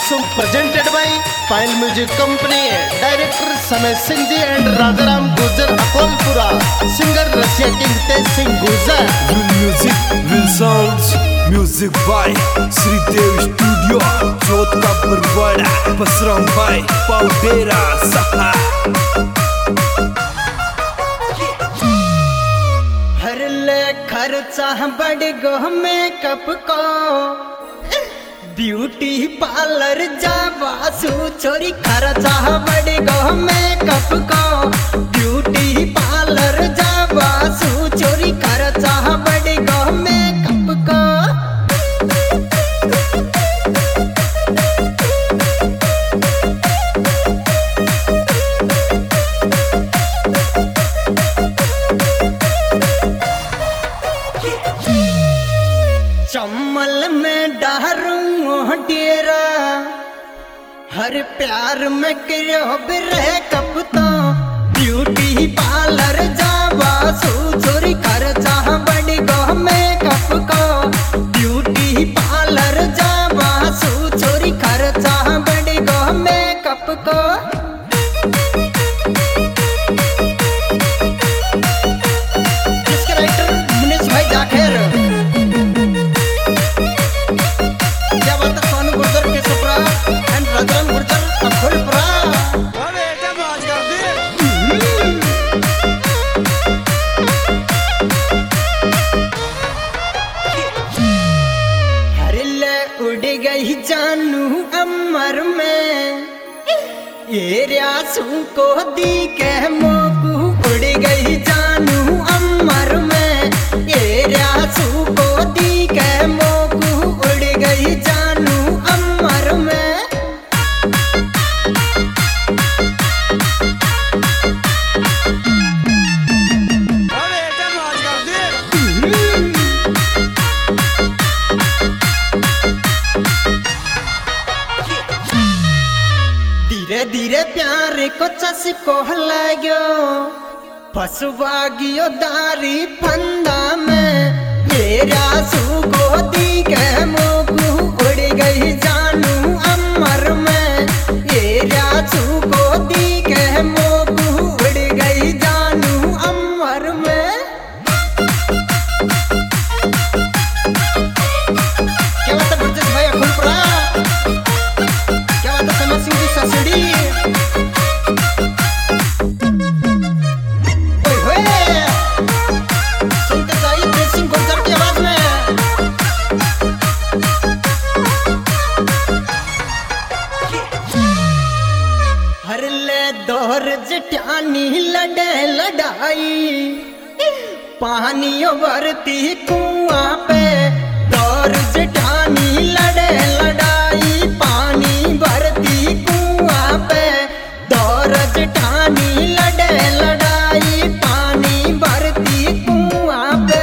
song presented by Pile Music Company, director Samay Singh ji and Rajaram Gujar Akolpura, singer Russia King Tej Singh Gujar. Will music, will sounds, music by Sri Dev Studio, Chota Parwada, Basram by Paudera Saha. हर ले खर्चा बढ़ गो makeup को beauty parlour जावासु छोरी खर्चा बढ़ गो मेकअप को ब्यूटी पार्लर जावासु छोरी खर्चा बढ़ गो मेकअप को चम्मल में डहरूं डेरा हर प्यार में करो बिरह कपता ब्यूटी पार्लर जावासु छोरी खर्चा बढ़ गो मेकअप को ब्यूटी पार्लर जावासु छोरी खर्चा बढ़ गो मेकअप को इसके राइटर मुनीश भाई जाखेर गई जानू अमर में ये रियासू को दी के मोकू उड़ गई जानू अमर में ये रियासू को दी के मोकू उड़ गई जानू अमर में धीरे धीरे प्यार को चस्को लगो फसवा गियो दारी फंदा में ये रासू को दी के मोकू उड़ गई जानू अमर में ये रासू को दी के मोकू उड़ गई जानू अमर में क्या बात है बरजस भाई अकुलपुरा क्या बात है समय सिंह जी ससड़ी दोहर जटानी लड़े लड़ाई पानियों भरती कुआं पे दोहर जटानी लड़े लड़ाई पानी भरती कुआं पे दोहर जटानी लड़े लड़ाई पानी भरती कुआं पे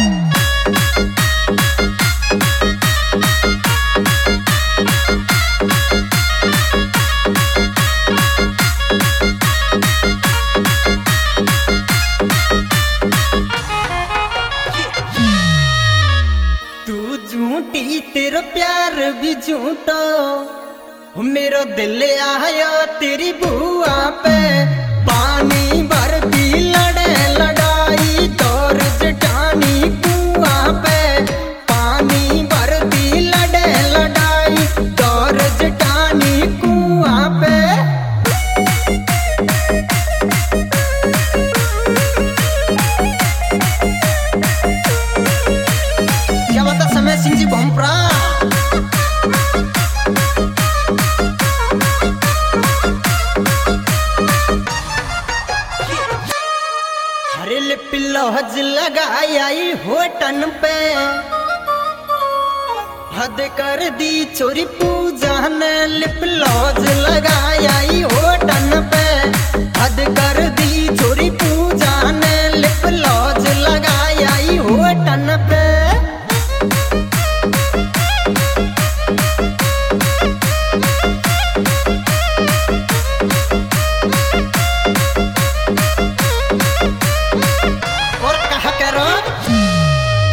झूठी तेरा प्यार भी झूठा मेरा दिल आया तेरी बुआ पे पानी भरती लड़े लड़ाई तोर जटानी कुआं पे पानी भरती लड़े लड़ाई तोर जटानी कुआं पे क्या बता समय सिंह जी भोंपरा हरे लिप लौज लगाई होटन पे हद कर दी छोरी पूजा ने लिप लौज लगाई होटन पे हद कर दी छोरी पूजा ने लिप लौज लगाई होटन पे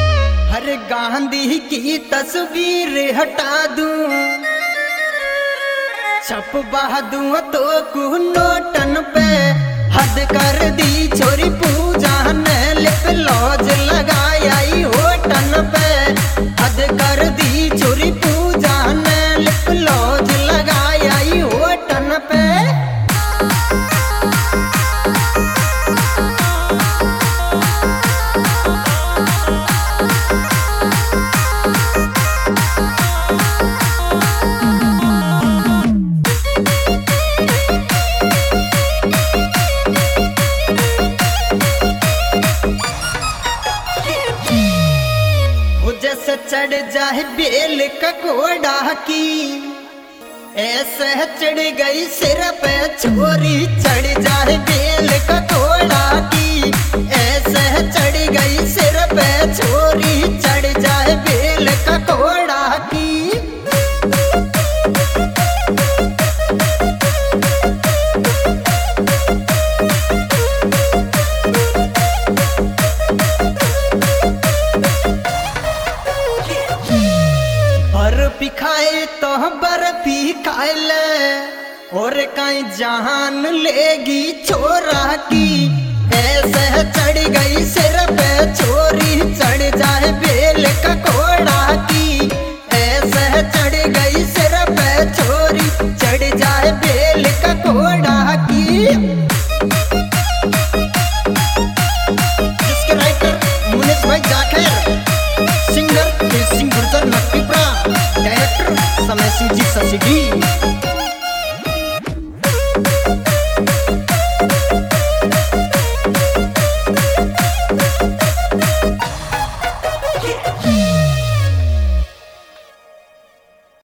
गांधी की तस्वीर हटा दूं छप बहादू तो कु नोटन पे हद कर दी छोरी पूजा ने लिप लॉज लगाई होटन पे हद कर दी छोरी पूजा ने लिप लॉज लगाई होटन पे जैसे चढ़ जाए बेल का घोड़ा की ऐसे चढ़ गई सिर पे छोरी चढ़ जाए बेल का घोड़ा की ऐसे चढ़ गई सिर पे छोरी चढ़ जाए बेल का घोड़ा की बर्फी खाए तो बर्फी खाए ले और कहीं जान लेगी छोरा की ऐसे चढ़ गई सिर पे छोरी चढ़ जाए बेल का घोड़ा की ऐसे चढ़ गई सिर पे छोरी चढ़ जाए बेल का घोड़ा की जिसके राइटर मुनीस भाई जाखिर सिंगर सिंह गुर्जर नकटीपुरा डायरेक्टर समय सिंह जी ससीडी।